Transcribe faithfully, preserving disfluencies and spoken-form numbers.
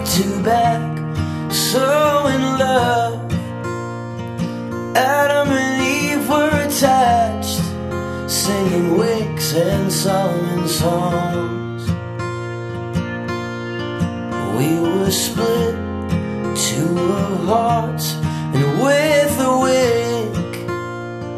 to back, so in love. Adam and Eve were attached, singing wicks and Solomon songs. We were split, two of hearts, and with